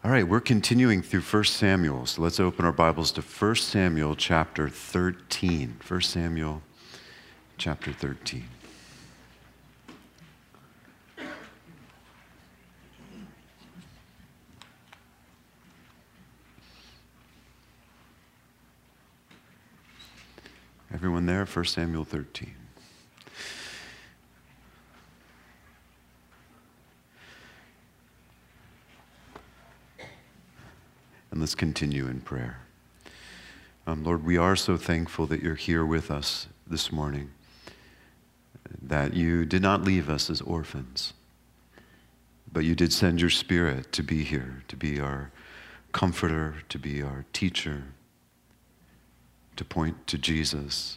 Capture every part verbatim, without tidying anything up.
All right, we're continuing through First Samuel, so let's open our Bibles to First Samuel chapter thirteen. First Samuel chapter thirteen. Everyone there? First Samuel thirteen. And let's continue in prayer. Um, Lord, we are so thankful that you're here with us this morning, that you did not leave us as orphans, but you did send your Spirit to be here, to be our comforter, to be our teacher, to point to Jesus.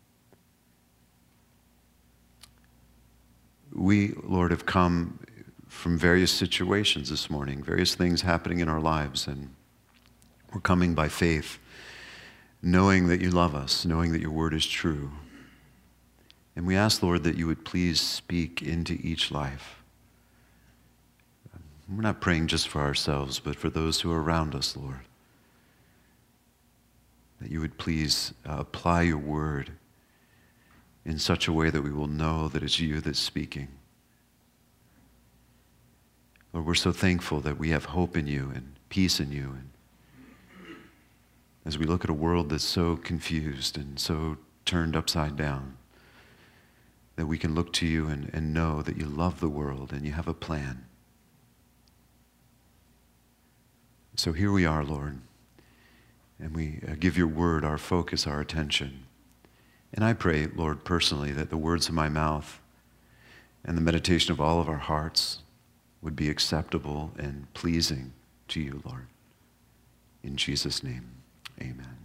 We, Lord, have come from various situations this morning, various things happening in our lives, and we're coming by faith, knowing that you love us, knowing that your word is true. And we ask, Lord, that you would please speak into each life. We're not praying just for ourselves, but for those who are around us, Lord. That you would please uh, apply your word in such a way that we will know that it's you that's speaking. Lord, we're so thankful that we have hope in you and peace in you. And as we look at a world that's so confused and so turned upside down, that we can look to you and, and know that you love the world and you have a plan. So here we are, Lord, and we uh, give your word our focus, our attention. And I pray, Lord, personally, that the words of my mouth and the meditation of all of our hearts would be acceptable and pleasing to you, Lord. In Jesus' name. Amen.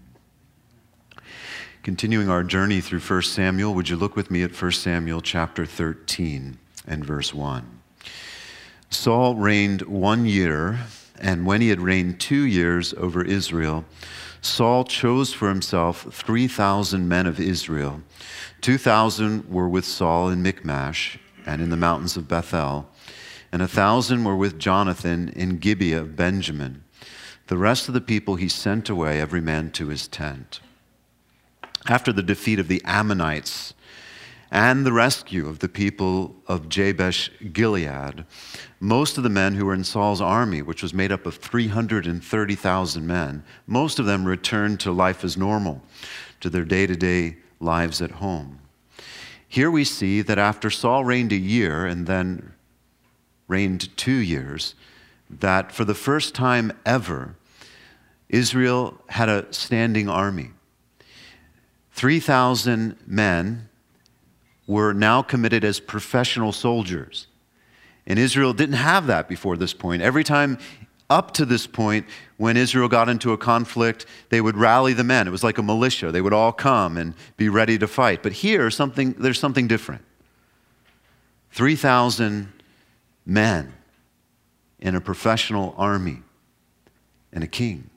Continuing our journey through First Samuel, would you look with me at First Samuel chapter thirteen and verse one. Saul reigned one year, and when he had reigned two years over Israel, Saul chose for himself three thousand men of Israel. two thousand were with Saul in Michmash and in the mountains of Bethel, and one thousand were with Jonathan in Gibeah of Benjamin. The rest of the people he sent away, every man to his tent. After the defeat of the Ammonites and the rescue of the people of Jabesh Gilead, most of the men who were in Saul's army, which was made up of three hundred thirty thousand men, most of them returned to life as normal, to their day-to-day lives at home. Here we see that after Saul reigned a year and then reigned two years, that for the first time ever, Israel had a standing army. three thousand men were now committed as professional soldiers. And Israel didn't have that before this point. Every time up to this point, when Israel got into a conflict, they would rally the men. It was like a militia. They would all come and be ready to fight. But here, something there's something different. three thousand men in a professional army and a king.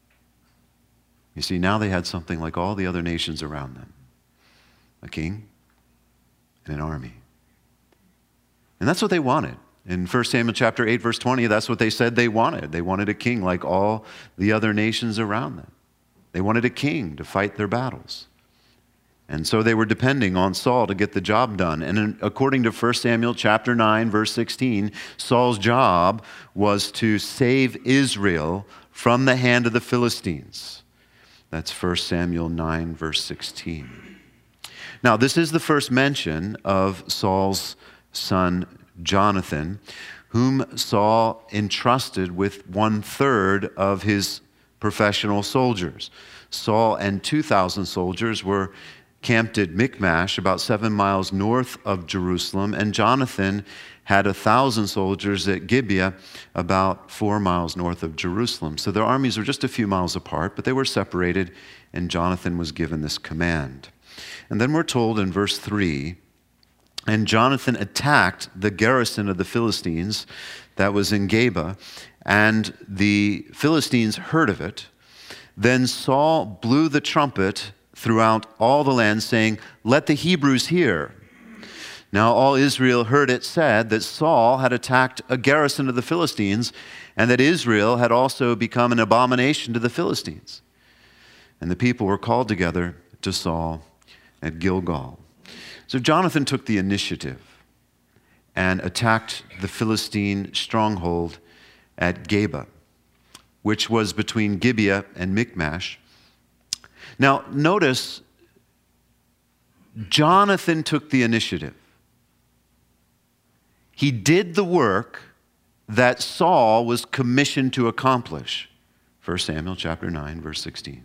You see, now they had something like all the other nations around them. A king and an army. And that's what they wanted. In First Samuel chapter eight, verse twenty, that's what they said they wanted. They wanted a king like all the other nations around them. They wanted a king to fight their battles. And so they were depending on Saul to get the job done. And according to First Samuel chapter nine, verse sixteen, Saul's job was to save Israel from the hand of the Philistines. That's First Samuel nine, verse sixteen. Now, this is the first mention of Saul's son Jonathan, whom Saul entrusted with one-third of his professional soldiers. Saul and two thousand soldiers were camped at Michmash, about seven miles north of Jerusalem, and Jonathan had a thousand soldiers at Gibeah, about four miles north of Jerusalem. So their armies were just a few miles apart, but they were separated, and Jonathan was given this command. And then we're told in verse three, and Jonathan attacked the garrison of the Philistines that was in Geba, and the Philistines heard of it. Then Saul blew the trumpet throughout all the land, saying, "Let the Hebrews hear." Now all Israel heard it said that Saul had attacked a garrison of the Philistines, and that Israel had also become an abomination to the Philistines. And the people were called together to Saul at Gilgal. So Jonathan took the initiative and attacked the Philistine stronghold at Geba, which was between Gibeah and Michmash. Now, notice, Jonathan took the initiative. He did the work that Saul was commissioned to accomplish. First Samuel chapter nine, verse sixteen.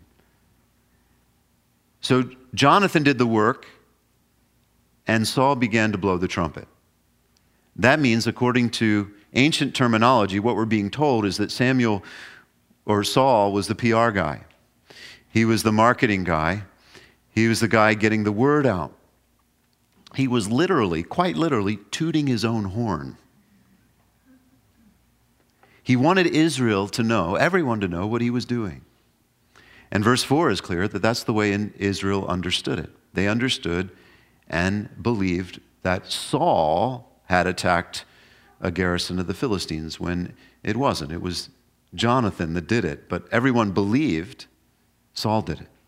So Jonathan did the work, and Saul began to blow the trumpet. That means, according to ancient terminology, what we're being told is that Samuel or Saul was the P R guy. He was the marketing guy. He was the guy getting the word out. He was literally, quite literally, tooting his own horn. He wanted Israel to know, everyone to know what he was doing. And verse four is clear that that's the way Israel understood it. They understood and believed that Saul had attacked a garrison of the Philistines when it wasn't. It was Jonathan that did it, but everyone believed Saul did it.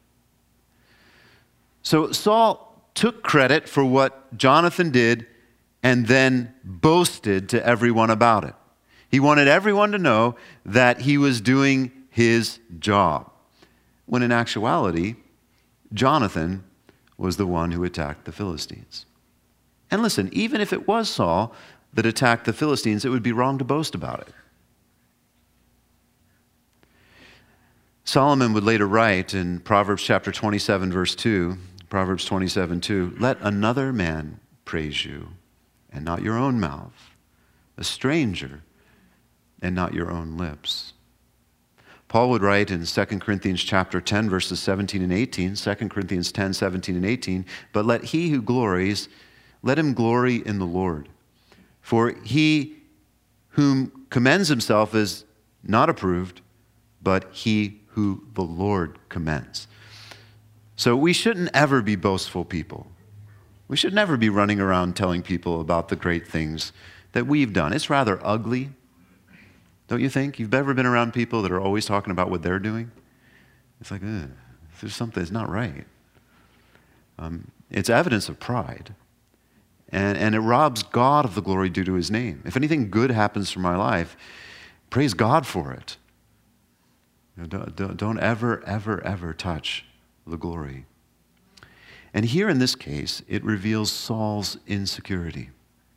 So Saul took credit for what Jonathan did and then boasted to everyone about it. He wanted everyone to know that he was doing his job, when in actuality, Jonathan was the one who attacked the Philistines. And listen, even if it was Saul that attacked the Philistines, it would be wrong to boast about it. Solomon would later write in Proverbs chapter twenty-seven, verse two, Proverbs twenty-seven, two, let another man praise you, and not your own mouth, a stranger, and not your own lips. Paul would write in Second Corinthians chapter ten, verses seventeen and eighteen, Second Corinthians ten, seventeen and eighteen, but let he who glories, let him glory in the Lord. For he whom commends himself is not approved, but he who the Lord commends. So we shouldn't ever be boastful people. We should never be running around telling people about the great things that we've done. It's rather ugly, don't you think? You've ever been around people that are always talking about what they're doing? It's like, ugh, there's something that's not right. Um, it's evidence of pride. And, and it robs God of the glory due to his name. If anything good happens from my life, praise God for it. You know, don't, don't, don't ever, ever, ever touch the glory. And here in this case, it reveals Saul's insecurity.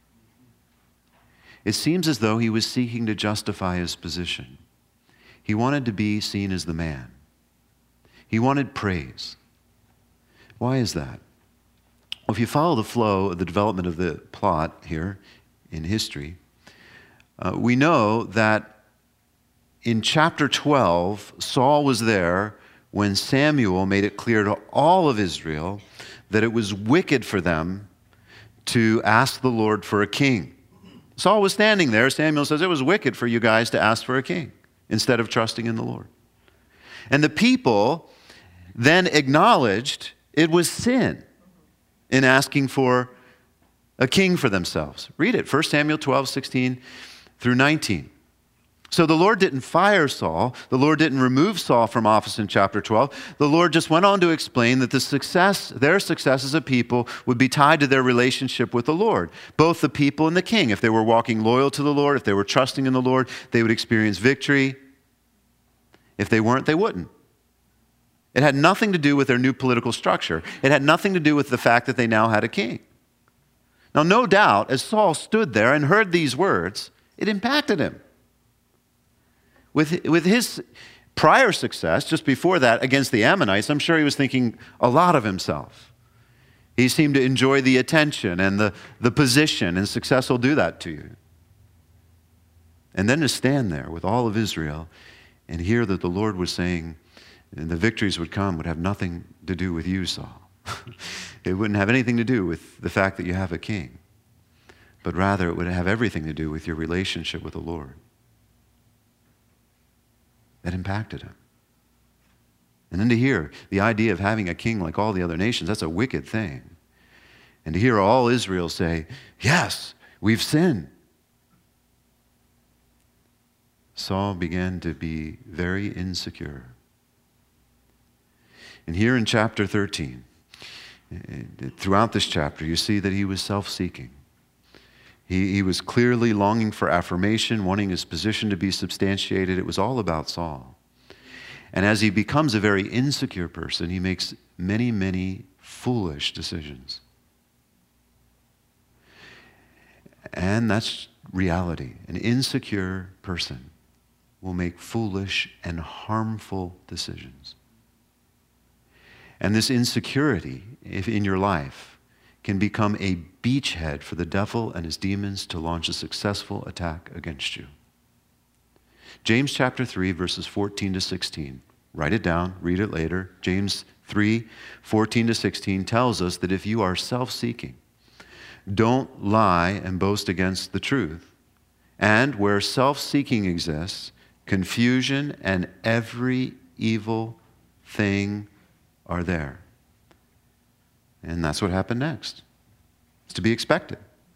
It seems as though he was seeking to justify his position. He wanted to be seen as the man. He wanted praise. Why is that? Well, if you follow the flow of the development of the plot here in history, uh, we know that in chapter twelve, Saul was there when Samuel made it clear to all of Israel that it was wicked for them to ask the Lord for a king. Saul was standing there. Samuel says, it was wicked for you guys to ask for a king instead of trusting in the Lord. And the people then acknowledged it was sin in asking for a king for themselves. Read it, First Samuel twelve, sixteen through nineteen. So the Lord didn't fire Saul. The Lord didn't remove Saul from office in chapter twelve. The Lord just went on to explain that the success, their success as a people would be tied to their relationship with the Lord. Both the people and the king. If they were walking loyal to the Lord, if they were trusting in the Lord, they would experience victory. If they weren't, they wouldn't. It had nothing to do with their new political structure. It had nothing to do with the fact that they now had a king. Now, no doubt, as Saul stood there and heard these words, it impacted him. With, with his prior success, just before that, against the Ammonites, I'm sure he was thinking a lot of himself. He seemed to enjoy the attention and the, the position, and success will do that to you. And then to stand there with all of Israel and hear that the Lord was saying, and the victories would come, would have nothing to do with you, Saul. It wouldn't have anything to do with the fact that you have a king, but rather it would have everything to do with your relationship with the Lord. That impacted him. And then to hear the idea of having a king like all the other nations, that's a wicked thing. And to hear all Israel say, yes, we've sinned. Saul began to be very insecure. And here in chapter thirteen, throughout this chapter, you see that he was self-seeking. He, he was clearly longing for affirmation, wanting his position to be substantiated. It was all about Saul. And as he becomes a very insecure person, he makes many, many foolish decisions. And that's reality. An insecure person will make foolish and harmful decisions. And this insecurity, if in your life, can become a beachhead for the devil and his demons to launch a successful attack against you. James chapter three, verses fourteen to sixteen. Write it down, read it later. James three, fourteen to sixteen tells us that if you are self-seeking, don't lie and boast against the truth. And where self-seeking exists, confusion and every evil thing are there. And that's what happened next. It's to be expected.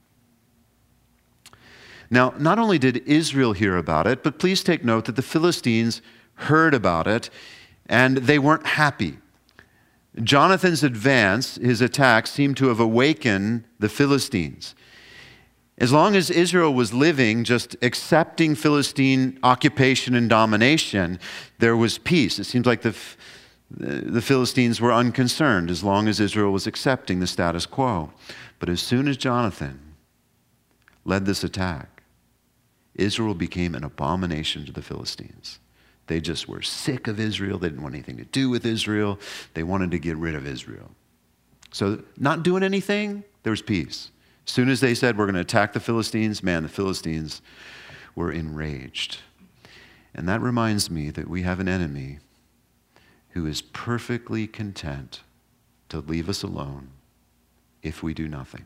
Now, not only did Israel hear about it, but please take note that the Philistines heard about it, and they weren't happy. Jonathan's advance, his attack, seemed to have awakened the Philistines. As long as Israel was living, just accepting Philistine occupation and domination, there was peace. It seems like the, the Philistines were unconcerned as long as Israel was accepting the status quo. But as soon as Jonathan led this attack, Israel became an abomination to the Philistines. They just were sick of Israel. They didn't want anything to do with Israel. They wanted to get rid of Israel. So not doing anything, there was peace. As soon as they said, we're going to attack the Philistines, man, the Philistines were enraged. And that reminds me that we have an enemy who is perfectly content to leave us alone if we do nothing.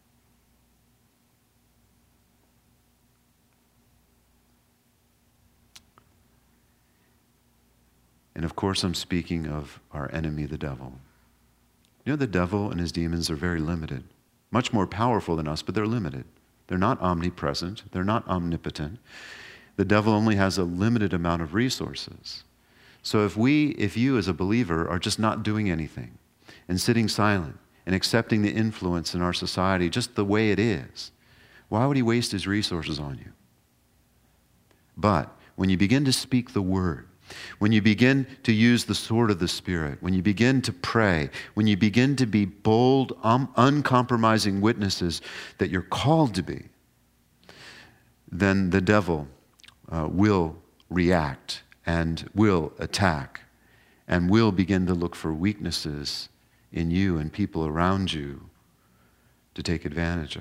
And of course, I'm speaking of our enemy, the devil. You know, the devil and his demons are very limited, much more powerful than us, but they're limited. They're not omnipresent. They're not omnipotent. The devil only has a limited amount of resources. So if we, if you as a believer are just not doing anything and sitting silent and accepting the influence in our society just the way it is, why would he waste his resources on you? But when you begin to speak the word, when you begin to use the sword of the Spirit, when you begin to pray, when you begin to be bold, um, uncompromising witnesses that you're called to be, then the devil uh, will react and will attack and will begin to look for weaknesses in you and people around you to take advantage of.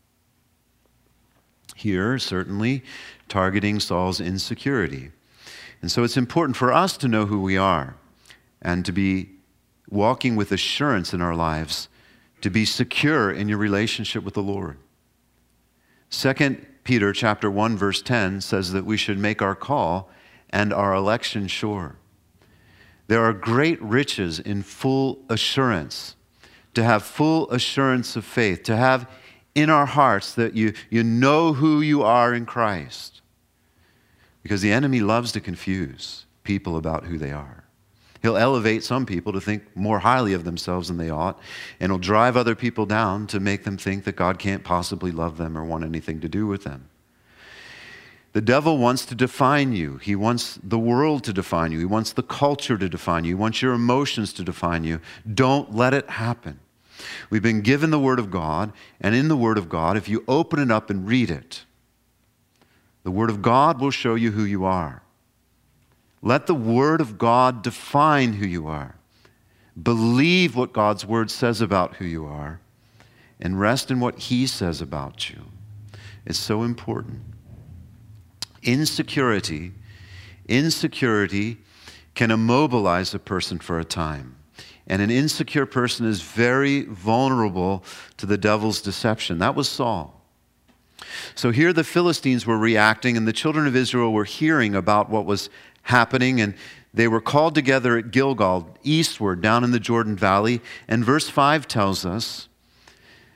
Here, certainly, targeting Saul's insecurity. And so it's important for us to know who we are and to be walking with assurance in our lives, to be secure in your relationship with the Lord. Second Peter chapter one, verse ten says that we should make our call and our election sure. There are great riches in full assurance, to have full assurance of faith, to have in our hearts that you, you know who you are in Christ. Because the enemy loves to confuse people about who they are. He'll elevate some people to think more highly of themselves than they ought, and he'll drive other people down to make them think that God can't possibly love them or want anything to do with them. The devil wants to define you. He wants the world to define you. He wants the culture to define you. He wants your emotions to define you. Don't let it happen. We've been given the Word of God, and in the Word of God, if you open it up and read it, the Word of God will show you who you are. Let the Word of God define who you are. Believe what God's Word says about who you are, and rest in what He says about you. It's so important. Insecurity, insecurity can immobilize a person for a time. And an insecure person is very vulnerable to the devil's deception. That was Saul. So here the Philistines were reacting, and the children of Israel were hearing about what was happening, and they were called together at Gilgal, eastward, down in the Jordan Valley. And verse five tells us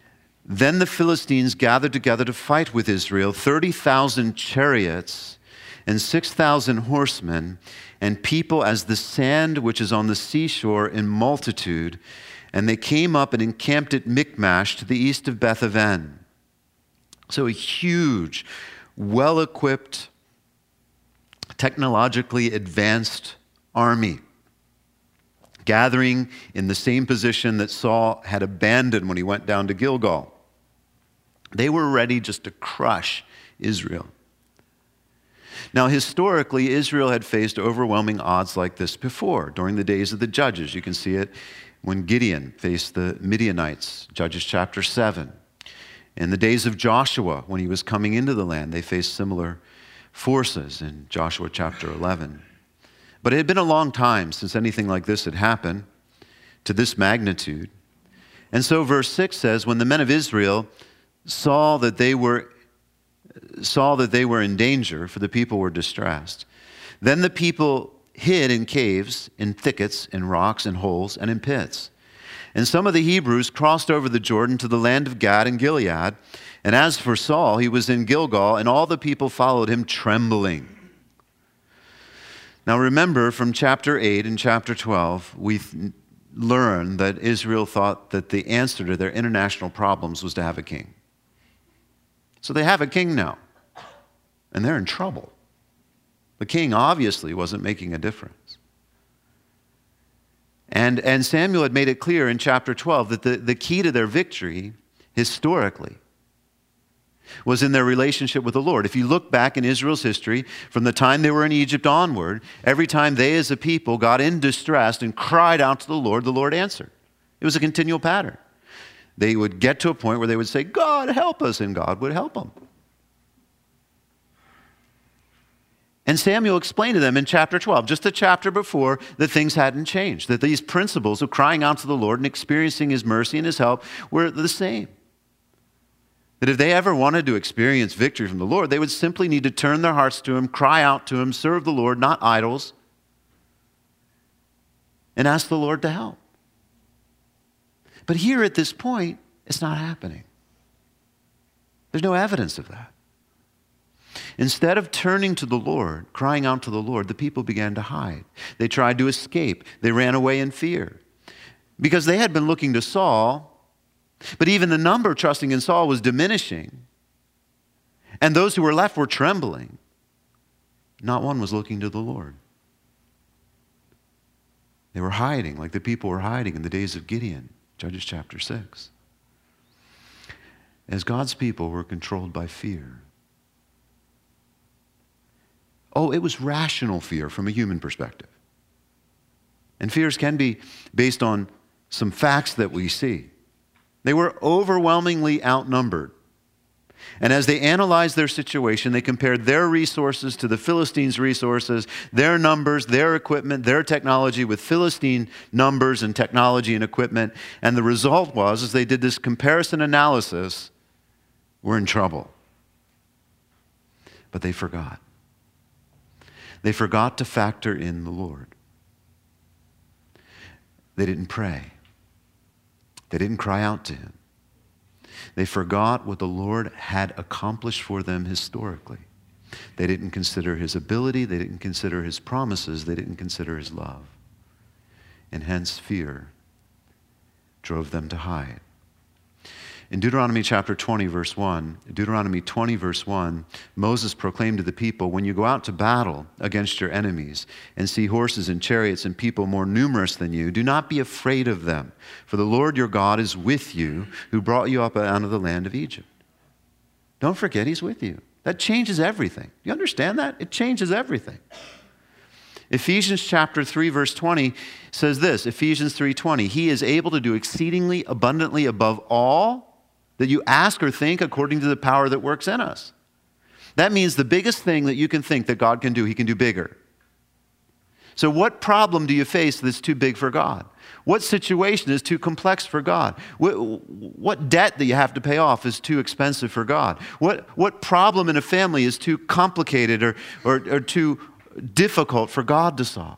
Then the Philistines gathered together to fight with Israel, thirty thousand chariots and six thousand horsemen, and people as the sand which is on the seashore in multitude. And they came up and encamped at Michmash to the east of Beth-aven. So a huge, well-equipped, technologically advanced army gathering in the same position that Saul had abandoned when he went down to Gilgal. They were ready just to crush Israel. Now, historically, Israel had faced overwhelming odds like this before, during the days of the Judges. You can see it when Gideon faced the Midianites, Judges chapter seven. In the days of Joshua, when he was coming into the land, they faced similar forces in Joshua chapter eleven. But it had been a long time since anything like this had happened to this magnitude. And so verse six says, when the men of Israel saw that they were saw that they were in danger, for the people were distressed, then the people hid in caves, in thickets, in rocks, in holes, and in pits. And some of the Hebrews crossed over the Jordan to the land of Gad and Gilead. And as for Saul, he was in Gilgal, and all the people followed him trembling. Now remember, from chapter eight and chapter twelve, we learned that Israel thought that the answer to their international problems was to have a king. So they have a king now, and they're in trouble. The king obviously wasn't making a difference. And, and Samuel had made it clear in chapter twelve that the, the key to their victory, historically, was in their relationship with the Lord. If you look back in Israel's history, from the time they were in Egypt onward, every time they as a people got in distress and cried out to the Lord, the Lord answered. It was a continual pattern. They would get to a point where they would say, God, help us, and God would help them. And Samuel explained to them in chapter twelve, just a chapter before, that things hadn't changed, that these principles of crying out to the Lord and experiencing his mercy and his help were the same. That if they ever wanted to experience victory from the Lord, they would simply need to turn their hearts to him, cry out to him, serve the Lord, not idols, and ask the Lord to help. But here at this point, it's not happening. There's no evidence of that. Instead of turning to the Lord, crying out to the Lord, the people began to hide. They tried to escape. They ran away in fear. Because they had been looking to Saul, but even the number trusting in Saul was diminishing. And those who were left were trembling. Not one was looking to the Lord. They were hiding like the people were hiding in the days of Gideon, Judges chapter six. As God's people were controlled by fear. Oh, it was rational fear from a human perspective. And fears can be based on some facts that we see. They were overwhelmingly outnumbered. And as they analyzed their situation, they compared their resources to the Philistines' resources, their numbers, their equipment, their technology with Philistine numbers and technology and equipment. And the result was, as they did this comparison analysis, we're in trouble. But they forgot. They forgot to factor in the Lord. They didn't pray. They didn't cry out to him. They forgot what the Lord had accomplished for them historically. They didn't consider his ability. They didn't consider his promises. They didn't consider his love. And hence fear drove them to hide. In Deuteronomy chapter twenty, verse one, Deuteronomy twenty, verse one, Moses proclaimed to the people, when you go out to battle against your enemies and see horses and chariots and people more numerous than you, do not be afraid of them, for the Lord your God is with you, who brought you up out of the land of Egypt. Don't forget he's with you. That changes everything. You understand that? It changes everything. Ephesians chapter three, verse twenty says this, Ephesians three twenty, he is able to do exceedingly abundantly above all that you ask or think according to the power that works in us. That means the biggest thing that you can think that God can do, he can do bigger. So what problem do you face that's too big for God? What situation is too complex for God? What, what debt that you have to pay off is too expensive for God? What, what problem in a family is too complicated or, or, or too difficult for God to solve?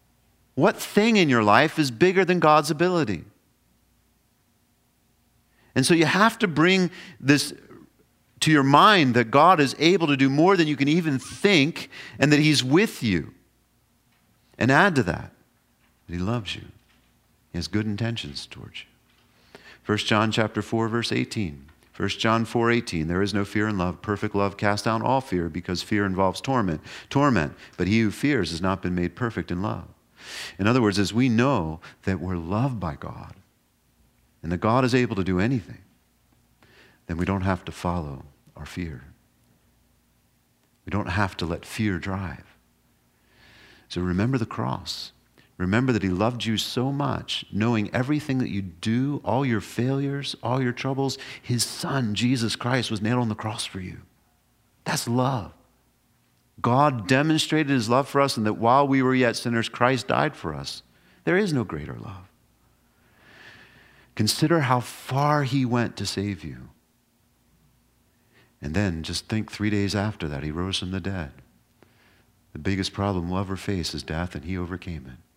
What thing in your life is bigger than God's ability? And so you have to bring this to your mind that God is able to do more than you can even think, and that he's with you. And add to that, that he loves you. He has good intentions towards you. First John chapter four, verse eighteen. First John four eighteen, there is no fear in love. Perfect love casts down all fear, because fear involves torment. Torment. But he who fears has not been made perfect in love. In other words, as we know that we're loved by God, and that God is able to do anything, then we don't have to follow our fear. We don't have to let fear drive. So remember the cross. Remember that he loved you so much, knowing everything that you do, all your failures, all your troubles. His son, Jesus Christ, was nailed on the cross for you. That's love. God demonstrated his love for us, and that while we were yet sinners, Christ died for us. There is no greater love. Consider how far he went to save you. And then just think three days after that, he rose from the dead. The biggest problem we'll ever face is death, and he overcame it.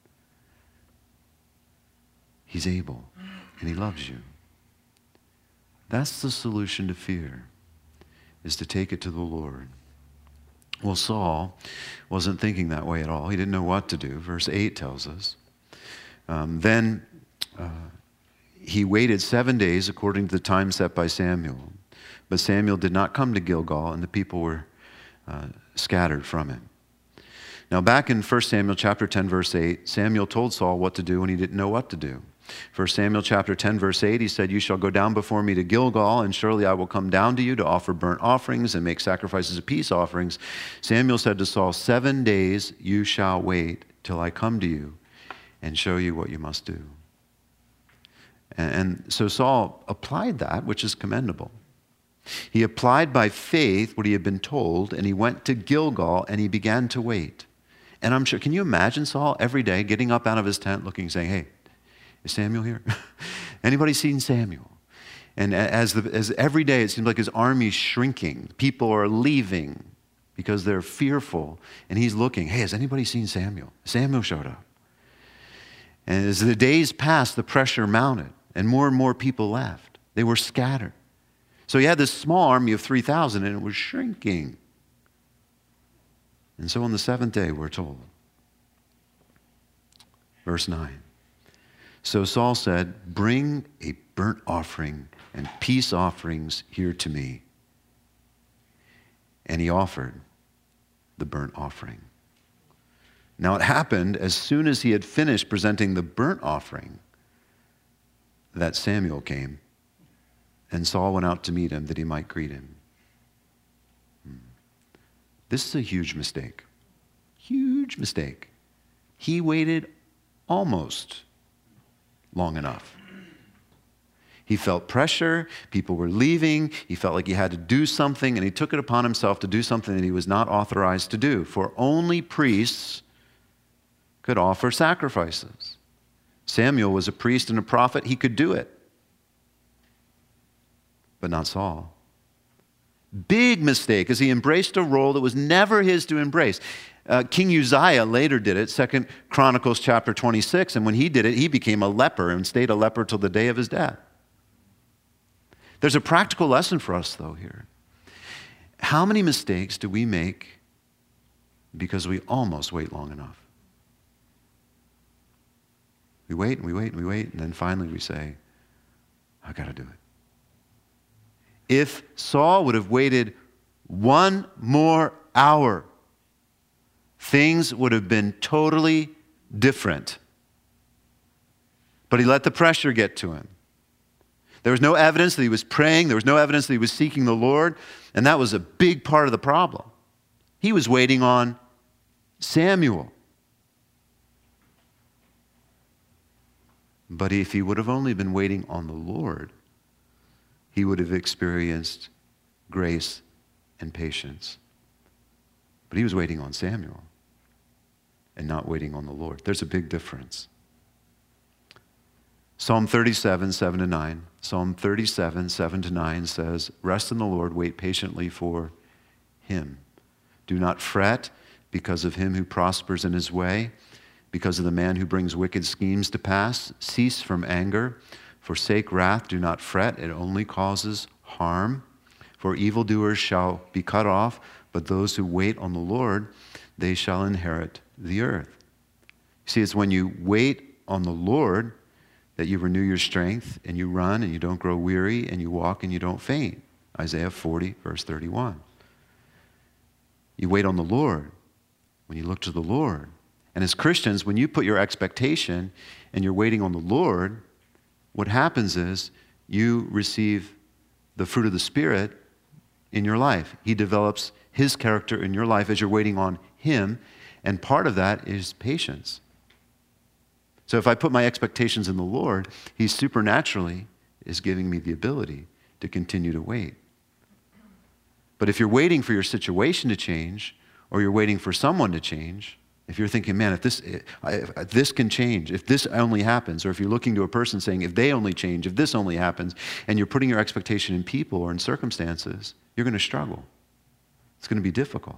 He's able, and he loves you. That's the solution to fear, is to take it to the Lord. Well, Saul wasn't thinking that way at all. He didn't know what to do. Verse eight tells us. Um, then uh, he waited seven days according to the time set by Samuel. But Samuel did not come to Gilgal, and the people were uh, scattered from him. Now, back in First Samuel chapter ten, verse eight, Samuel told Saul what to do when he didn't know what to do. First Samuel chapter ten, verse eight, he said, "You shall go down before me to Gilgal, and surely I will come down to you to offer burnt offerings and make sacrifices of peace offerings." Samuel said to Saul, "Seven days you shall wait till I come to you and show you what you must do." And, and so Saul applied that, which is commendable. He applied by faith what he had been told, and he went to Gilgal, and he began to wait. And I'm sure, can you imagine Saul every day getting up out of his tent looking, saying, "Hey, is Samuel here? Anybody seen Samuel?" And as, the, as every day it seems like his army's shrinking. People are leaving because they're fearful. And he's looking, "Hey, has anybody seen Samuel?" Samuel showed up. And as the days passed, the pressure mounted, and more and more people left. They were scattered. So he had this small army of three thousand, and it was shrinking. And so on the seventh day, we're told, verse nine, "So Saul said, 'Bring a burnt offering and peace offerings here to me.' And he offered the burnt offering. Now it happened, as soon as he had finished presenting the burnt offering, that Samuel came, and Saul went out to meet him that he might greet him." This is a huge mistake. Huge mistake. He waited almost long enough. He felt pressure. People were leaving. He felt like he had to do something, and he took it upon himself to do something that he was not authorized to do. For only priests could offer sacrifices. Samuel was a priest and a prophet. He could do it. But not Saul. Big mistake, as he embraced a role that was never his to embrace. Uh, King Uzziah later did it, Second Chronicles chapter twenty-six, and when he did it, he became a leper and stayed a leper till the day of his death. There's a practical lesson for us, though, here. How many mistakes do we make because we almost wait long enough? We wait and we wait and we wait, and then finally we say, "I got to do it." If Saul would have waited one more hour, things would have been totally different. But he let the pressure get to him. There was no evidence that he was praying. There was no evidence that he was seeking the Lord. And that was a big part of the problem. He was waiting on Samuel. But if he would have only been waiting on the Lord, he would have experienced grace and patience. But he was waiting on Samuel and not waiting on the Lord. There's a big difference. Psalm thirty-seven, seven to nine. Psalm thirty-seven, seven to nine says, "Rest in the Lord, wait patiently for him. Do not fret because of him who prospers in his way, because of the man who brings wicked schemes to pass. Cease from anger, Forsake wrath, do not fret, it only causes harm. For evildoers shall be cut off, but those who wait on the Lord, they shall inherit the earth. See, it's when you wait on the Lord that you renew your strength, and you run and you don't grow weary, and you walk and you don't faint. Isaiah forty, verse thirty-one. You wait on the Lord when you look to the Lord. And as Christians, when you put your expectation and you're waiting on the Lord, what happens is you receive the fruit of the Spirit in your life. He develops his character in your life as you're waiting on him, and part of that is patience. So if I put my expectations in the Lord, he supernaturally is giving me the ability to continue to wait. But if you're waiting for your situation to change, or you're waiting for someone to change, if you're thinking, man, if this, if this can change, if this only happens, or if you're looking to a person saying, if they only change, if this only happens, and you're putting your expectation in people or in circumstances, you're going to struggle. It's going to be difficult.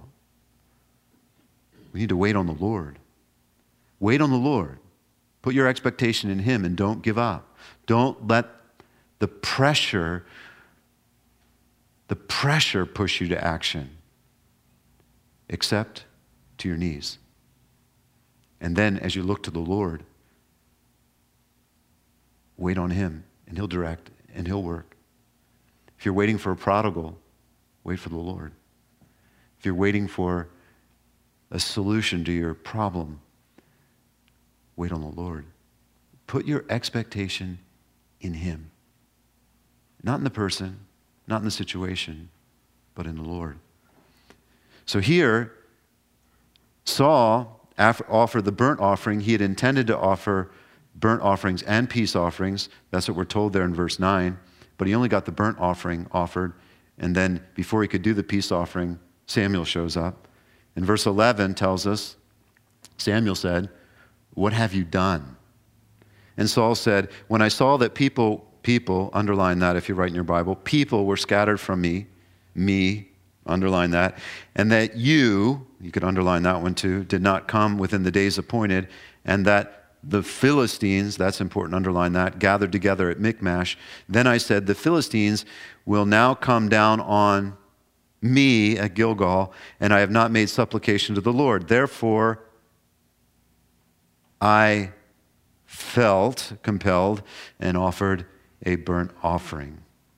We need to wait on the Lord. Wait on the Lord. Put your expectation in him and don't give up. Don't let the pressure, the pressure push you to action. Except to your knees. And then as you look to the Lord, wait on him and he'll direct and he'll work. If you're waiting for a prodigal, wait for the Lord. If you're waiting for a solution to your problem, wait on the Lord. Put your expectation in him. Not in the person, not in the situation, but in the Lord. So here, Saul offered the burnt offering. He had intended to offer burnt offerings and peace offerings. That's what we're told there in verse nine. But he only got the burnt offering offered. And then before he could do the peace offering, Samuel shows up. And verse eleven tells us, Samuel said, "What have you done?" And Saul said, "When I saw that people, people, underline that if you write in your Bible, people were scattered from me, me, underline that, and that you," you could underline that one too, "did not come within the days appointed, and that the Philistines," that's important, underline that, "gathered together at Michmash. Then I said, the Philistines will now come down on me at Gilgal, and I have not made supplication to the Lord. Therefore, I felt compelled and offered a burnt offering."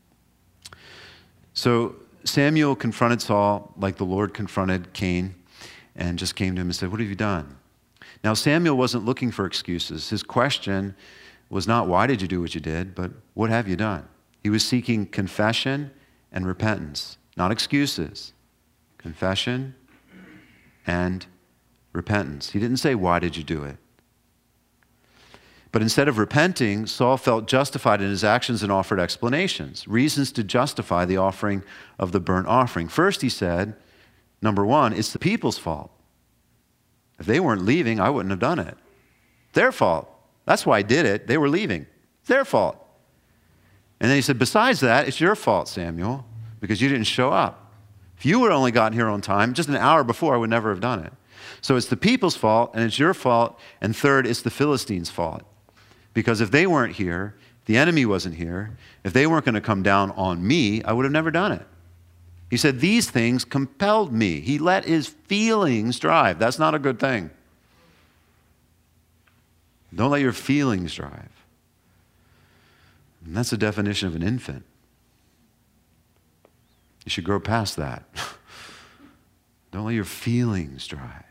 So Samuel confronted Saul like the Lord confronted Cain, and just came to him and said, "What have you done?" Now Samuel wasn't looking for excuses. His question was not, "Why did you do what you did?" but "What have you done?" He was seeking confession and repentance, not excuses. Confession and repentance. He didn't say, "Why did you do it?" But instead of repenting, Saul felt justified in his actions and offered explanations, reasons to justify the offering of the burnt offering. First, he said, number one, it's the people's fault. If they weren't leaving, I wouldn't have done it. Their fault. That's why I did it. They were leaving. It's their fault. And then he said, besides that, it's your fault, Samuel, because you didn't show up. If you would have only gotten here on time, just an hour before, I would never have done it. So it's the people's fault, and it's your fault. And third, it's the Philistines' fault. Because if they weren't here, the enemy wasn't here, if they weren't going to come down on me, I would have never done it. He said, these things compelled me. He let his feelings drive. That's not a good thing. Don't let your feelings drive. And that's the definition of an infant. You should grow past that. Don't let your feelings drive.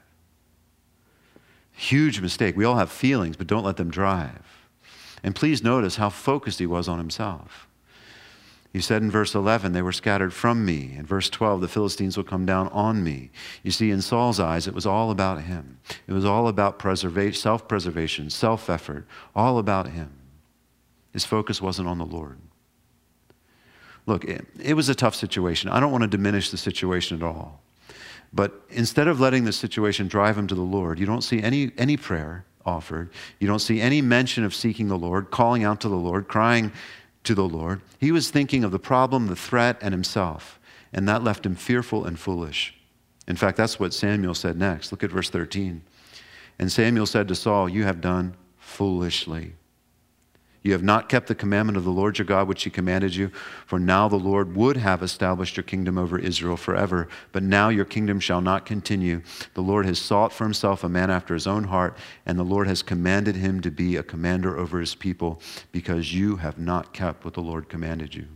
Huge mistake. We all have feelings, but don't let them drive. And please notice how focused he was on himself. He said in verse eleven, they were scattered from me. In verse twelve, the Philistines will come down on me. You see, in Saul's eyes, it was all about him. It was all about preservation, self-preservation, self-effort, all about him. His focus wasn't on the Lord. Look, it, it was a tough situation. I don't want to diminish the situation at all. But instead of letting the situation drive him to the Lord, you don't see any, any prayer offered. You don't see any mention of seeking the Lord, calling out to the Lord, crying to the Lord. He was thinking of the problem, the threat, and himself. And that left him fearful and foolish. In fact, that's what Samuel said next. Look at verse thirteen. And Samuel said to Saul, you have done foolishly. You have not kept the commandment of the Lord your God, which he commanded you. For now the Lord would have established your kingdom over Israel forever. But now your kingdom shall not continue. The Lord has sought for himself a man after his own heart, and the Lord has commanded him to be a commander over his people, because you have not kept what the Lord commanded you.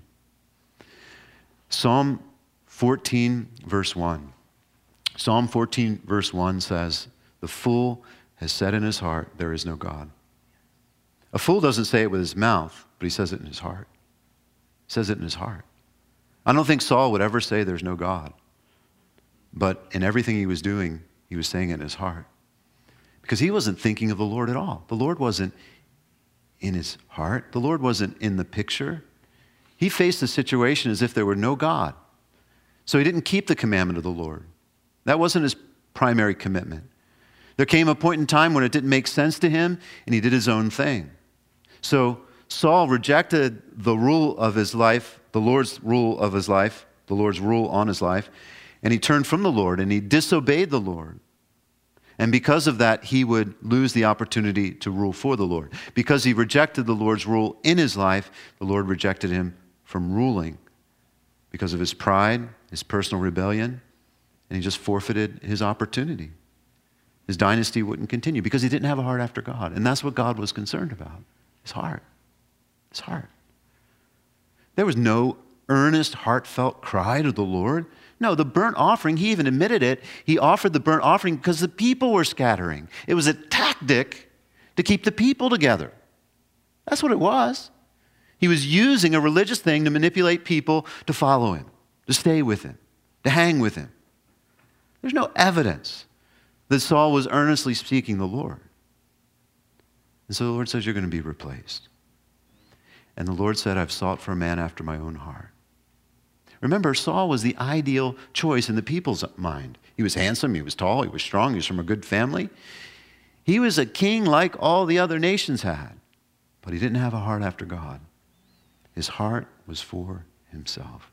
Psalm fourteen, verse one. Psalm fourteen, verse one says, the fool has said in his heart, there is no God. A fool doesn't say it with his mouth, but he says it in his heart. He says it in his heart. I don't think Saul would ever say there's no God. But in everything he was doing, he was saying it in his heart. Because he wasn't thinking of the Lord at all. The Lord wasn't in his heart. The Lord wasn't in the picture. He faced the situation as if there were no God. So he didn't keep the commandment of the Lord. That wasn't his primary commitment. There came a point in time when it didn't make sense to him, and he did his own thing. So Saul rejected the rule of his life, the Lord's rule of his life, the Lord's rule on his life, and he turned from the Lord, and he disobeyed the Lord. And because of that, he would lose the opportunity to rule for the Lord. Because he rejected the Lord's rule in his life, the Lord rejected him from ruling because of his pride, his personal rebellion, and he just forfeited his opportunity. His dynasty wouldn't continue because he didn't have a heart after God. And that's what God was concerned about, his heart. His heart. There was no earnest, heartfelt cry to the Lord. No, the burnt offering, he even admitted it. He offered the burnt offering because the people were scattering. It was a tactic to keep the people together. That's what it was. He was using a religious thing to manipulate people to follow him, to stay with him, to hang with him. There's no evidence that Saul was earnestly seeking the Lord. And so the Lord says, you're going to be replaced. And the Lord said, I've sought for a man after my own heart. Remember, Saul was the ideal choice in the people's mind. He was handsome, he was tall, he was strong, he was from a good family. He was a king like all the other nations had, but he didn't have a heart after God. His heart was for himself.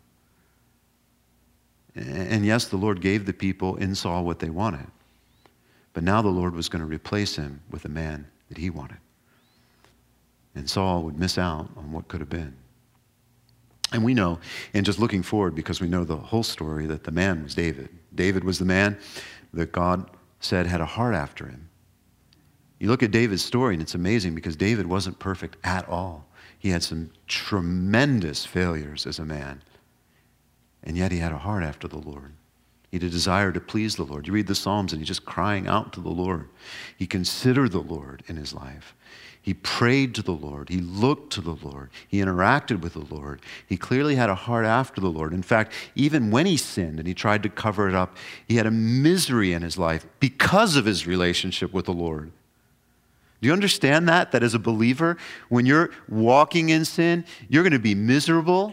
And yes, the Lord gave the people in Saul what they wanted. But now the Lord was going to replace him with a man that he wanted. And Saul would miss out on what could have been. And we know, and just looking forward, because we know the whole story, that the man was David. David was the man that God said had a heart after him. You look at David's story, and it's amazing because David wasn't perfect at all. He had some tremendous failures as a man. And yet he had a heart after the Lord. He had a desire to please the Lord. You read the Psalms and he's just crying out to the Lord. He considered the Lord in his life. He prayed to the Lord. He looked to the Lord. He interacted with the Lord. He clearly had a heart after the Lord. In fact, even when he sinned and he tried to cover it up, he had a misery in his life because of his relationship with the Lord. Do you understand that? That as a believer, when you're walking in sin, you're going to be miserable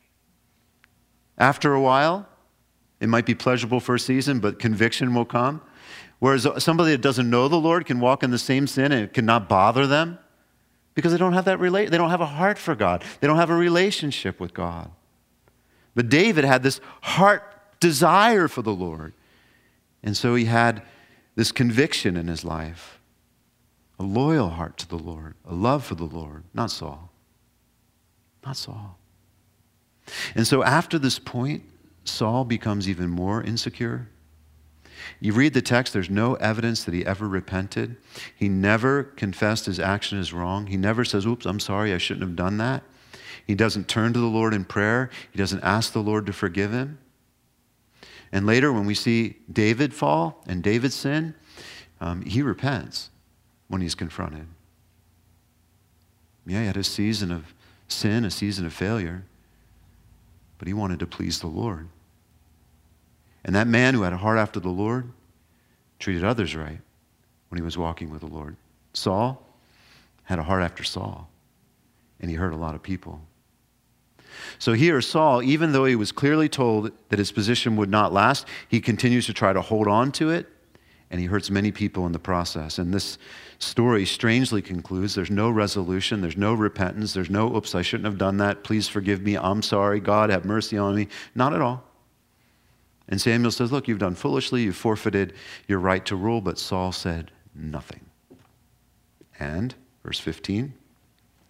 after a while. It might be pleasurable for a season, but conviction will come. Whereas somebody that doesn't know the Lord can walk in the same sin and it cannot bother them because they don't have that rela- they don't have a heart for God. They don't have a relationship with God. But David had this heart desire for the Lord. And so he had this conviction in his life, a loyal heart to the Lord, a love for the Lord, not Saul. Not Saul. And so after this point, Saul becomes even more insecure. You read the text, there's no evidence that he ever repented. He never confessed his action as wrong. He never says, oops, I'm sorry, I shouldn't have done that. He doesn't turn to the Lord in prayer. He doesn't ask the Lord to forgive him. And later when we see David fall and David sin, um, he repents when he's confronted. Yeah, he had a season of sin, a season of failure, but he wanted to please the Lord. And that man who had a heart after the Lord treated others right when he was walking with the Lord. Saul had a heart after Saul, and he hurt a lot of people. So here, Saul, even though he was clearly told that his position would not last, he continues to try to hold on to it, and he hurts many people in the process. And this story strangely concludes. There's no resolution. There's no repentance. There's no, oops, I shouldn't have done that. Please forgive me. I'm sorry. God, have mercy on me. Not at all. And Samuel says, look, you've done foolishly. You've forfeited your right to rule. But Saul said nothing. And, verse fifteen,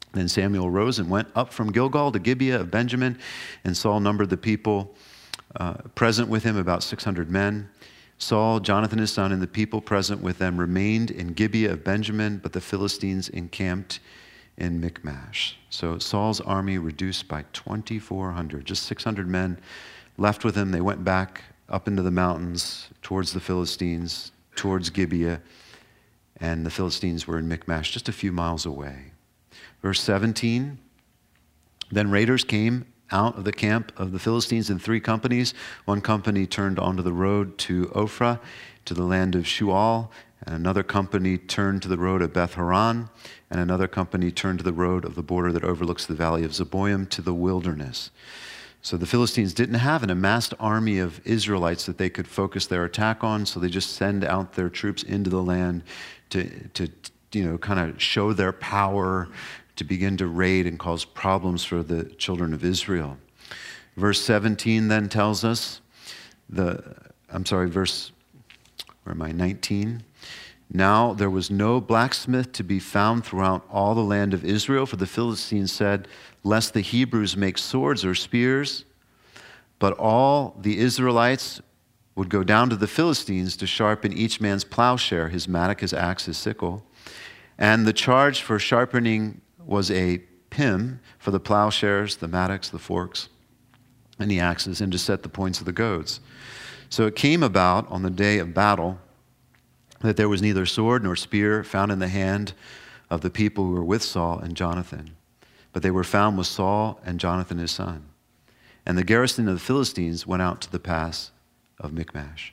Then Samuel rose and went up from Gilgal to Gibeah of Benjamin, and Saul numbered the people uh, present with him, about six hundred men. Saul, Jonathan his son, and the people present with them remained in Gibeah of Benjamin, but the Philistines encamped in Michmash. So Saul's army reduced by twenty-four hundred, just six hundred men left with him. They went back up into the mountains towards the Philistines, towards Gibeah, and the Philistines were in Michmash, just a few miles away. Verse seventeen, then raiders came out of the camp of the Philistines in three companies. One company turned onto the road to Ophrah, to the land of Shual, and another company turned to the road of Beth Horon, and another company turned to the road of the border that overlooks the valley of Zeboim to the wilderness. So the Philistines didn't have an amassed army of Israelites that they could focus their attack on, so they just send out their troops into the land to, to you know, kind of show their power, to begin to raid and cause problems for the children of Israel. Verse seventeen then tells us, the I'm sorry, verse, where am I, nineteen? Now there was no blacksmith to be found throughout all the land of Israel, for the Philistines said, lest the Hebrews make swords or spears. But all the Israelites would go down to the Philistines to sharpen each man's plowshare, his mattock, his axe, his sickle. And the charge for sharpening was a pim for the plowshares, the mattocks, the forks, and the axes, and to set the points of the goads. So it came about on the day of battle that there was neither sword nor spear found in the hand of the people who were with Saul and Jonathan, but they were found with Saul and Jonathan his son. And the garrison of the Philistines went out to the pass of Michmash.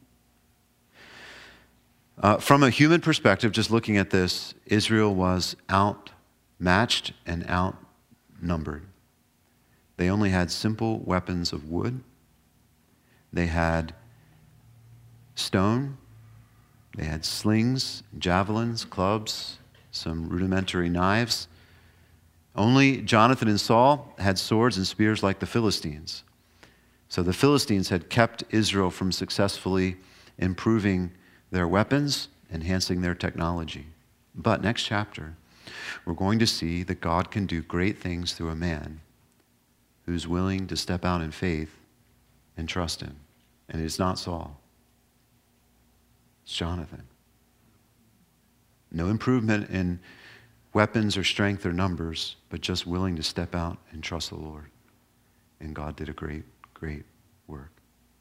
Uh, from a human perspective, just looking at this, Israel was outmatched and outnumbered. They only had simple weapons of wood. They had stone. They had slings, javelins, clubs, some rudimentary knives. Only Jonathan and Saul had swords and spears like the Philistines. So the Philistines had kept Israel from successfully improving their weapons, enhancing their technology. But next chapter, we're going to see that God can do great things through a man who's willing to step out in faith and trust him. And it's not Saul. It's Jonathan. No improvement in weapons or strength or numbers, but just willing to step out and trust the Lord. And God did a great, great work.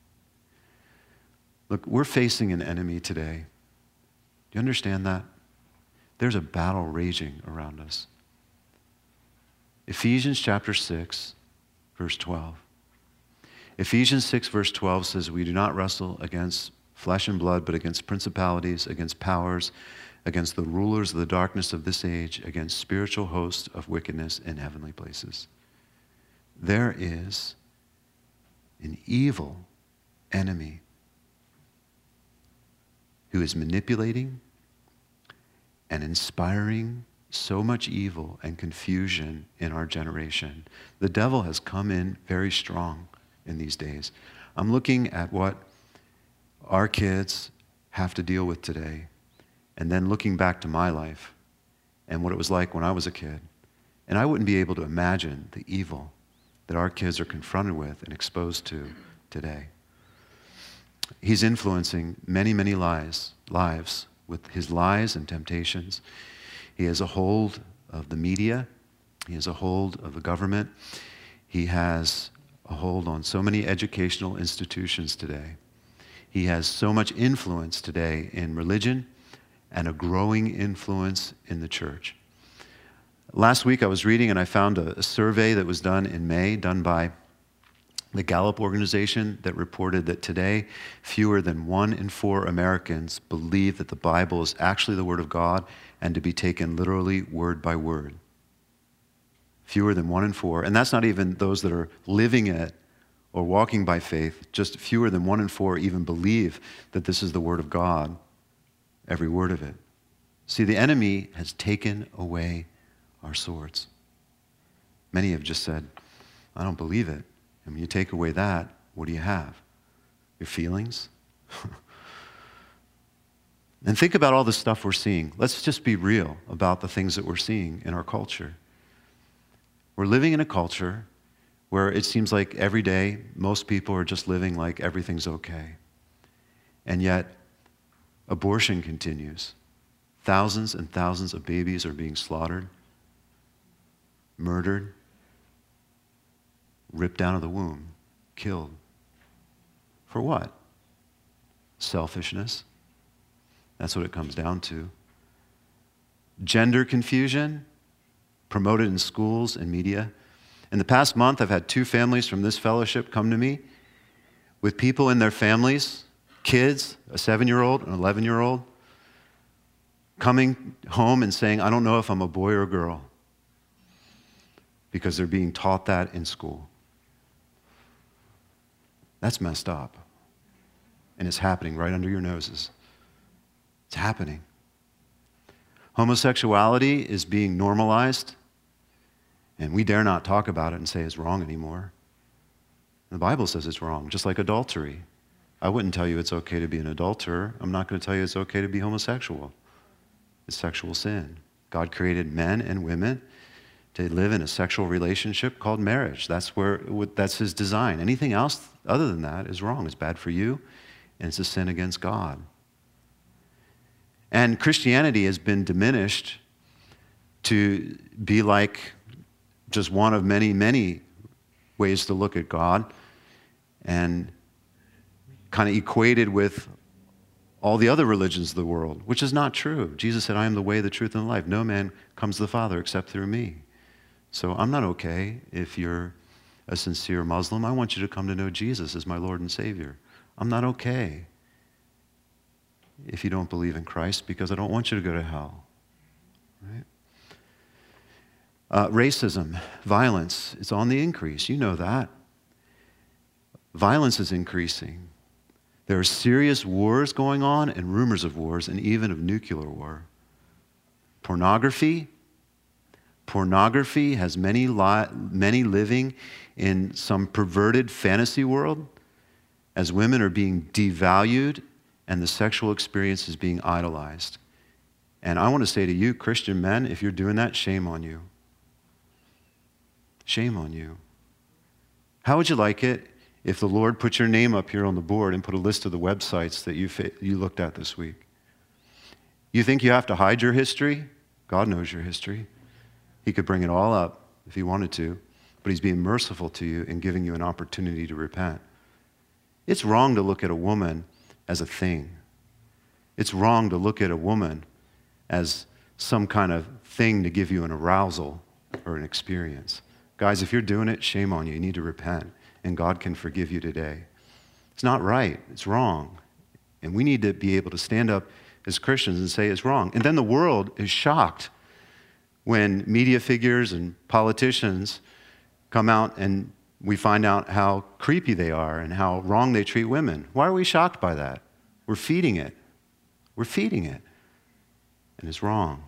Look, we're facing an enemy today. Do you understand that? There's a battle raging around us. Ephesians chapter six, verse twelve. Ephesians six, verse twelve says, we do not wrestle against flesh and blood, but against principalities, against powers, against the rulers of the darkness of this age, against spiritual hosts of wickedness in heavenly places. There is an evil enemy who is manipulating and inspiring so much evil and confusion in our generation. The devil has come in very strong in these days. I'm looking at what our kids have to deal with today, and then looking back to my life and what it was like when I was a kid. And I wouldn't be able to imagine the evil that our kids are confronted with and exposed to today. He's influencing many, many lives, lives with his lies and temptations. He has a hold of the media. He has a hold of the government. He has a hold on so many educational institutions today. He has so much influence today in religion and a growing influence in the church. Last week I was reading and I found a, a survey that was done in May, done by the Gallup organization, that reported that today fewer than one in four Americans believe that the Bible is actually the Word of God and to be taken literally word by word. Fewer than one in four. And that's not even those that are living it or walking by faith. Just fewer than one in four even believe that this is the Word of God, every word of it. See, the enemy has taken away our swords. Many have just said, I don't believe it. And when you take away that, what do you have? Your feelings? And think about all the stuff we're seeing. Let's just be real about the things that we're seeing in our culture. We're living in a culture where it seems like every day most people are just living like everything's okay. And yet, abortion continues. Thousands and thousands of babies are being slaughtered, murdered, ripped out of the womb, killed. For what? Selfishness. That's what it comes down to. Gender confusion, promoted in schools and media. In the past month, I've had two families from this fellowship come to me with people in their families, kids, a seven-year-old, an eleven-year-old, coming home and saying, I don't know if I'm a boy or a girl, because they're being taught that in school. That's messed up. And it's happening right under your noses. It's happening. Homosexuality is being normalized, and we dare not talk about it and say it's wrong anymore. The Bible says it's wrong, just like adultery. I wouldn't tell you it's okay to be an adulterer. I'm not going to tell you it's okay to be homosexual. It's sexual sin. God created men and women to live in a sexual relationship called marriage. That's where that's his design. Anything else other than that is wrong. It's bad for you, and it's a sin against God. And Christianity has been diminished to be like just one of many, many ways to look at God, and kind of equated with all the other religions of the world, which is not true. Jesus said, I am the way, the truth, and the life. No man comes to the Father except through me. So I'm not okay if you're a sincere Muslim. I want you to come to know Jesus as my Lord and Savior. I'm not okay if you don't believe in Christ, because I don't want you to go to hell. Right? Uh, racism, violence, it's on the increase. You know that. Violence is increasing. There are serious wars going on, and rumors of wars, and even of nuclear war. Pornography. Pornography has many, li- many living in some perverted fantasy world as women are being devalued and the sexual experience is being idolized. And I want to say to you, Christian men, if you're doing that, shame on you. Shame on you. How would you like it if the Lord put your name up here on the board and put a list of the websites that you, fa- you looked at this week? You think you have to hide your history? God knows your history. He could bring it all up if he wanted to, but he's being merciful to you and giving you an opportunity to repent. It's wrong to look at a woman as a thing. It's wrong to look at a woman as some kind of thing to give you an arousal or an experience. Guys, if you're doing it, shame on you. You need to repent, and God can forgive you today. It's not right. It's wrong. And we need to be able to stand up as Christians and say it's wrong. And then the world is shocked when media figures and politicians come out and we find out how creepy they are and how wrong they treat women. Why are we shocked by that? We're feeding it. We're feeding it. And it's wrong.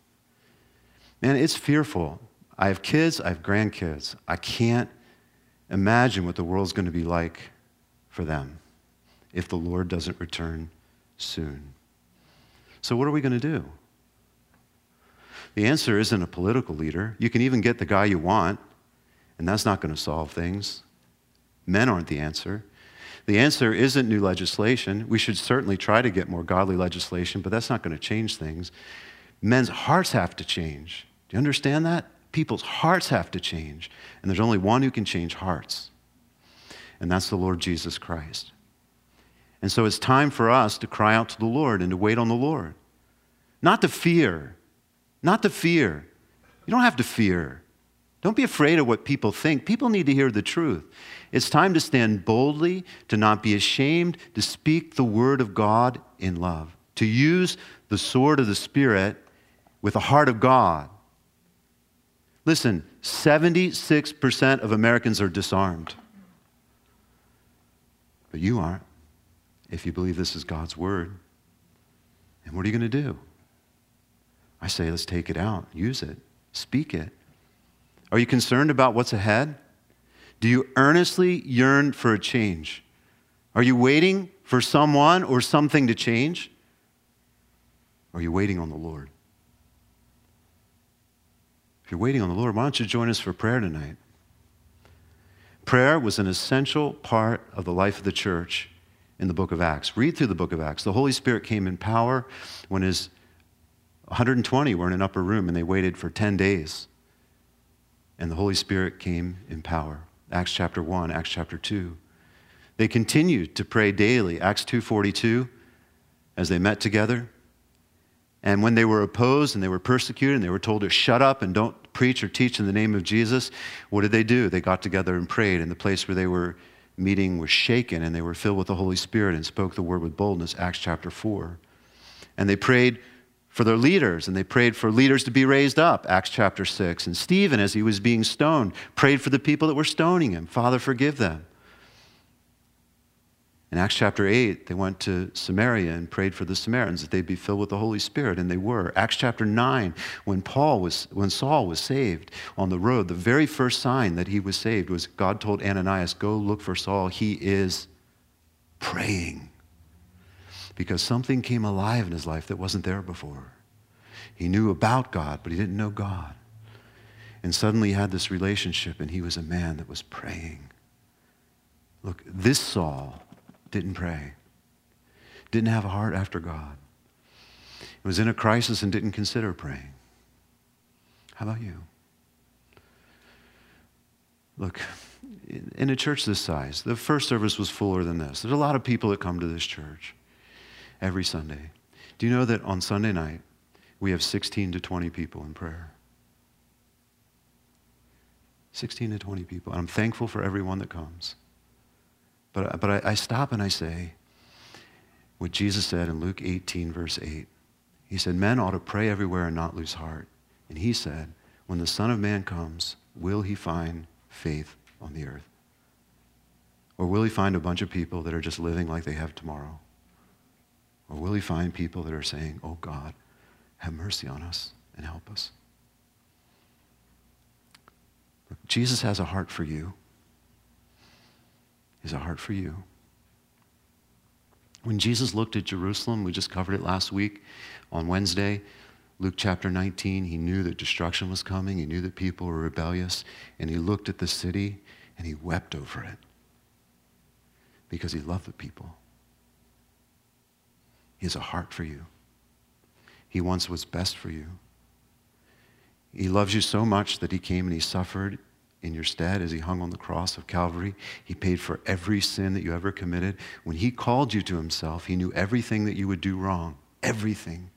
Man, it's fearful. I have kids, I have grandkids. I can't imagine what the world's going to be like for them if the Lord doesn't return soon. So what are we going to do? The answer isn't a political leader. You can even get the guy you want, and that's not going to solve things. Men aren't the answer. The answer isn't new legislation. We should certainly try to get more godly legislation, but that's not going to change things. Men's hearts have to change. Do you understand that? People's hearts have to change, and there's only one who can change hearts, and that's the Lord Jesus Christ. And so it's time for us to cry out to the Lord and to wait on the Lord. Not to fear. Not to fear. You don't have to fear. Don't be afraid of what people think. People need to hear the truth. It's time to stand boldly, to not be ashamed, to speak the word of God in love, to use the sword of the Spirit with the heart of God. Listen, seventy-six percent of Americans are disarmed. But you aren't, if you believe this is God's word. And what are you going to do? I say, let's take it out, use it, speak it. Are you concerned about what's ahead? Do you earnestly yearn for a change? Are you waiting for someone or something to change? Or are you waiting on the Lord? If you're waiting on the Lord, why don't you join us for prayer tonight? Prayer was an essential part of the life of the church in the book of Acts. Read through the book of Acts. The Holy Spirit came in power when his one hundred twenty were in an upper room and they waited for ten days. And the Holy Spirit came in power. Acts chapter one, Acts chapter two. They continued to pray daily. Acts two forty-two, as they met together. And when they were opposed and they were persecuted and they were told to shut up and don't preach or teach in the name of Jesus, what did they do? They got together and prayed, and the place where they were meeting was shaken, and they were filled with the Holy Spirit and spoke the word with boldness, Acts chapter four. And they prayed for their leaders, and they prayed for leaders to be raised up, Acts chapter six. And Stephen, as he was being stoned, prayed for the people that were stoning him. Father, forgive them. In Acts chapter eight, they went to Samaria and prayed for the Samaritans that they'd be filled with the Holy Spirit, and they were. Acts chapter nine, when Paul was, when Saul was saved on the road, the very first sign that he was saved was God told Ananias, go look for Saul. He is praying. Because something came alive in his life that wasn't there before. He knew about God, but he didn't know God. And suddenly he had this relationship, and he was a man that was praying. Look, this Saul didn't pray, didn't have a heart after God. He was in a crisis and didn't consider praying. How about you? Look, in a church this size, the first service was fuller than this. There's a lot of people that come to this church every Sunday. Do you know that on Sunday night, we have sixteen to twenty people in prayer? sixteen to twenty people. And I'm thankful for everyone that comes. But, but I, I stop and I say what Jesus said in Luke eighteen, verse eight. He said, men ought to pray everywhere and not lose heart. And he said, when the Son of Man comes, will he find faith on the earth? Or will he find a bunch of people that are just living like they have tomorrow? Or will he find people that are saying, oh God, have mercy on us and help us? Look, Jesus has a heart for you. He has a heart for you. When Jesus looked at Jerusalem, we just covered it last week on Wednesday, Luke chapter nineteen, he knew that destruction was coming. He knew that people were rebellious. And he looked at the city and he wept over it because he loved the people. He has a heart for you. He wants what's best for you. He loves you so much that he came and he suffered in your stead as he hung on the cross of Calvary. He paid for every sin that you ever committed. When he called you to himself, he knew everything that you would do wrong. Everything.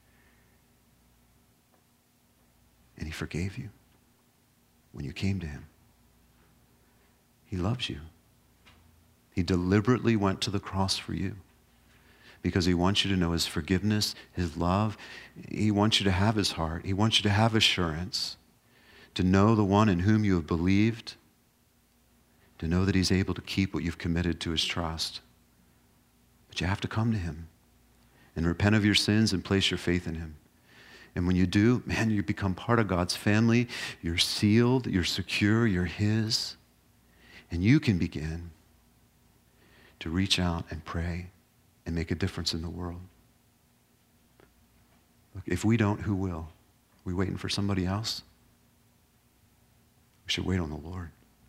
And he forgave you when you came to him. He loves you. He deliberately went to the cross for you because he wants you to know his forgiveness, his love. He wants you to have his heart. He wants you to have assurance, to know the one in whom you have believed, to know that he's able to keep what you've committed to his trust. But you have to come to him and repent of your sins and place your faith in him. And when you do, man, you become part of God's family. You're sealed, you're secure, you're his. And you can begin to reach out and pray and make a difference in the world. Look, if we don't, who will? Are we waiting for somebody else? We should wait on the Lord.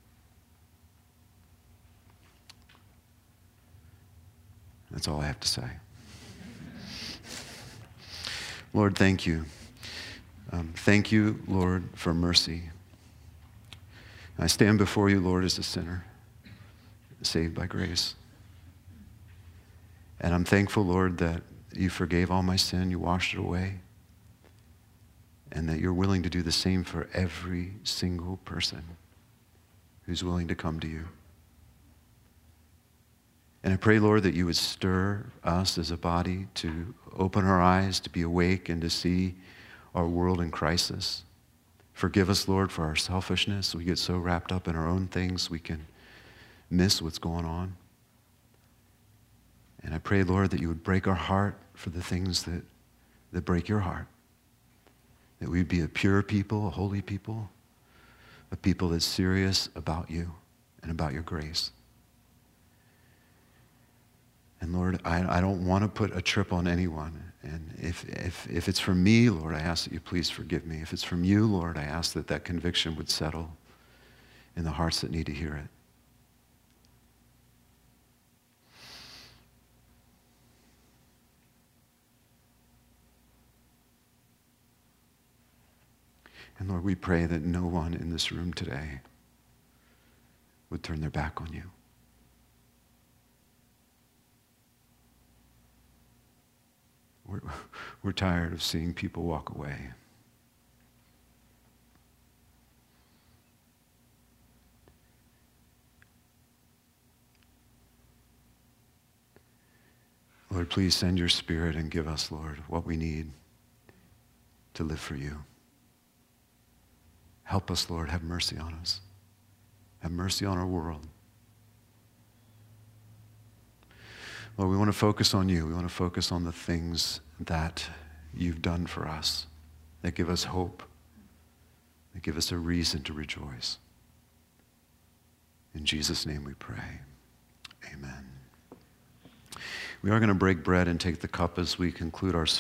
That's all I have to say. Lord, thank you. Um, thank you, Lord, for mercy. I stand before you, Lord, as a sinner, saved by grace. And I'm thankful, Lord, that you forgave all my sin, you washed it away, and that you're willing to do the same for every single person who's willing to come to you. And I pray, Lord, that you would stir us as a body to open our eyes, to be awake, and to see our world in crisis. Forgive us, Lord, for our selfishness. We get so wrapped up in our own things, we can miss what's going on. And I pray, Lord, that you would break our heart for the things that, that break your heart. That we'd be a pure people, a holy people, a people that's serious about you and about your grace. And Lord, I, I don't want to put a trip on anyone. And if, if, if it's from me, Lord, I ask that you please forgive me. If it's from you, Lord, I ask that that conviction would settle in the hearts that need to hear it. And Lord, we pray that no one in this room today would turn their back on you. We're, we're tired of seeing people walk away. Lord, please send your Spirit and give us, Lord, what we need to live for you. Help us, Lord. Have mercy on us. Have mercy on our world. Lord, we want to focus on you. We want to focus on the things that you've done for us, that give us hope, that give us a reason to rejoice. In Jesus' name we pray. Amen. We are going to break bread and take the cup as we conclude our service.